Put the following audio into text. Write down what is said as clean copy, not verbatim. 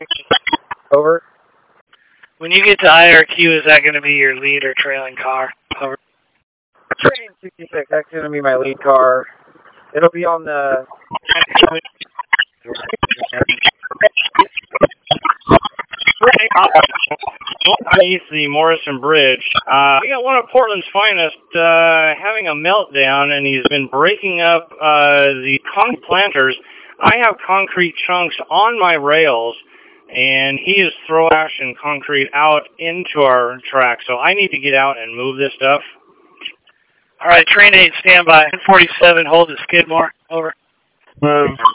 Over. When you get to IRQ, is that going to be your lead or trailing car? Over. Train 66, that's going to be my lead car. It'll be on the... East the Morrison Bridge. We got one of Portland's finest having a meltdown, and he's been breaking up the concrete planters. I have concrete chunks on my rails, and he is throwing ash and concrete out into our track, so I need to get out and move this stuff. All right, train 8, stand by. 47, hold at Skidmore. Over. Move.